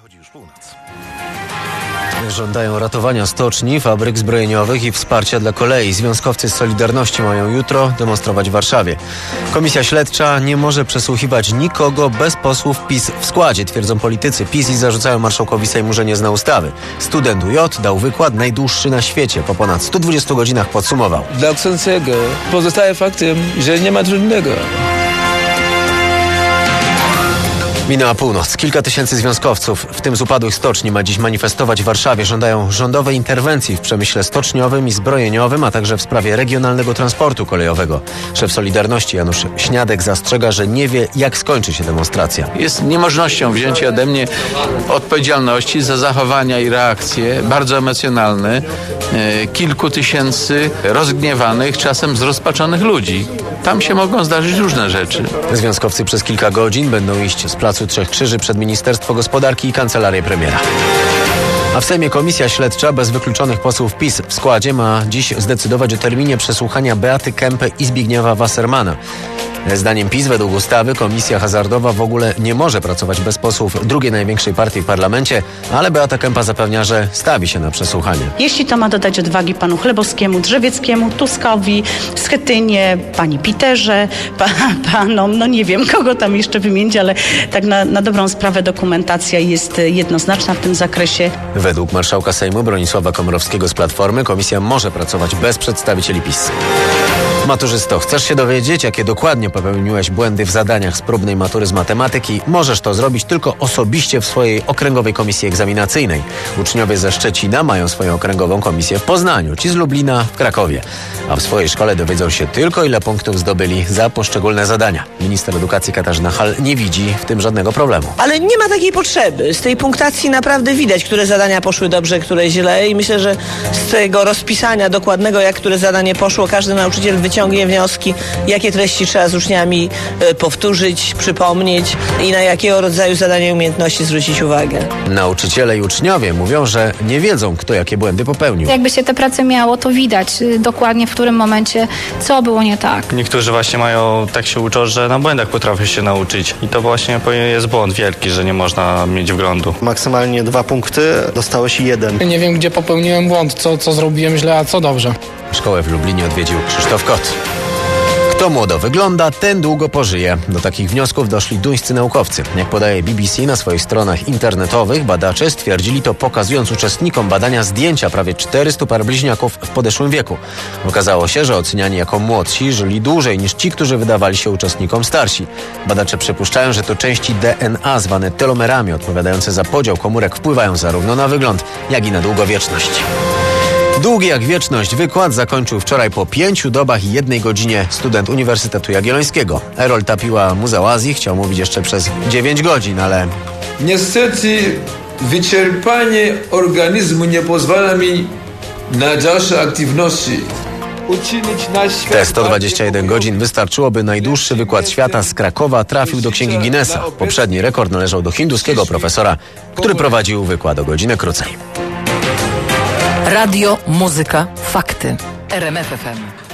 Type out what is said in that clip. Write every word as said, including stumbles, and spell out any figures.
Zachodzi już północ. Żądają ratowania stoczni, fabryk zbrojeniowych i wsparcia dla kolei. Związkowcy z Solidarności mają jutro demonstrować w Warszawie. Komisja śledcza nie może przesłuchiwać nikogo bez posłów PiS w składzie, twierdzą politycy PiS i zarzucają marszałkowi Sejmu, że nie zna ustawy. Student U J dał wykład najdłuższy na świecie. Po ponad stu dwudziestu godzinach podsumował. Dla chcącego pozostaje faktem, że nie ma trudnego. Minęła północ. Kilka tysięcy związkowców, w tym z upadłych stoczni, ma dziś manifestować w Warszawie. Żądają rządowej interwencji w przemyśle stoczniowym i zbrojeniowym, a także w sprawie regionalnego transportu kolejowego. Szef Solidarności Janusz Śniadek zastrzega, że nie wie, jak skończy się demonstracja. Jest niemożnością wzięcia ode mnie odpowiedzialności za zachowania i reakcje bardzo emocjonalne e, kilku tysięcy rozgniewanych, czasem zrozpaczonych ludzi. Tam się mogą zdarzyć różne rzeczy. Związkowcy przez kilka godzin będą iść z Placu Trzech Krzyży przed Ministerstwo Gospodarki i Kancelarię Premiera. A w Sejmie komisja śledcza bez wykluczonych posłów PiS w składzie ma dziś zdecydować o terminie przesłuchania Beaty Kempy i Zbigniewa Wassermana. Zdaniem PiS według ustawy komisja hazardowa w ogóle nie może pracować bez posłów drugiej największej partii w parlamencie, ale Beata Kempa zapewnia, że stawi się na przesłuchanie. Jeśli to ma dodać odwagi panu Chlebowskiemu, Drzewieckiemu, Tuskowi, Schetynie, pani Piterze, pa, panom, no nie wiem kogo tam jeszcze wymienić, ale tak na, na dobrą sprawę dokumentacja jest jednoznaczna w tym zakresie. Według marszałka Sejmu Bronisława Komorowskiego z Platformy komisja może pracować bez przedstawicieli PiS. Maturzysto, chcesz się dowiedzieć, jakie dokładnie popełniłeś błędy w zadaniach z próbnej matury z matematyki? Możesz to zrobić tylko osobiście w swojej okręgowej komisji egzaminacyjnej. Uczniowie ze Szczecina mają swoją okręgową komisję w Poznaniu, ci z Lublina w Krakowie. A w swojej szkole dowiedzą się tylko, ile punktów zdobyli za poszczególne zadania. Minister edukacji Katarzyna Hall nie widzi w tym żadnego problemu. Ale nie ma takiej potrzeby. Z tej punktacji naprawdę widać, które zadania poszły dobrze, które źle i myślę, że z tego rozpisania dokładnego, jak które zadanie poszło, każdy nauczyciel wyciągnie wnioski, jakie treści trzeba z uczniami y, powtórzyć, przypomnieć i na jakiego rodzaju zadania i umiejętności zwrócić uwagę. Nauczyciele i uczniowie mówią, że nie wiedzą, kto jakie błędy popełnił. Jakby się te prace miało, to widać y, dokładnie w którym momencie, co było nie tak. Niektórzy właśnie mają, tak się uczą, że na błędach potrafią się nauczyć i to właśnie jest błąd wielki, że nie można mieć wglądu. Maksymalnie dwa punkty, dostałeś jeden. Nie wiem, gdzie popełniłem błąd, co, co zrobiłem źle, a co dobrze. Szkołę w Lublinie odwiedził Krzysztof Kot. Kto młodo wygląda, ten długo pożyje. Do takich wniosków doszli duńscy naukowcy. Jak podaje B B C, na swoich stronach internetowych badacze stwierdzili to, pokazując uczestnikom badania zdjęcia prawie czterystu par bliźniaków w podeszłym wieku. Okazało się, że oceniani jako młodsi żyli dłużej niż ci, którzy wydawali się uczestnikom starsi. Badacze przypuszczają, że to części D N A zwane telomerami, odpowiadające za podział komórek, wpływają zarówno na wygląd, jak i na długowieczność. Długi jak wieczność wykład zakończył wczoraj po pięciu dobach i jednej godzinie student Uniwersytetu Jagiellońskiego. Erol Tapiła Muzeum Azji chciał mówić jeszcze przez dziewięć godzin, ale... Niestety wyczerpanie organizmu nie pozwala mi na dalsze aktywności. Uczynić na świat... Te sto dwadzieścia jeden godzin wystarczyłoby, najdłuższy wykład świata z Krakowa trafił do Księgi Guinnessa. Poprzedni rekord należał do hinduskiego profesora, który prowadził wykład o godzinę krócej. Radio, muzyka, fakty. R M F F M.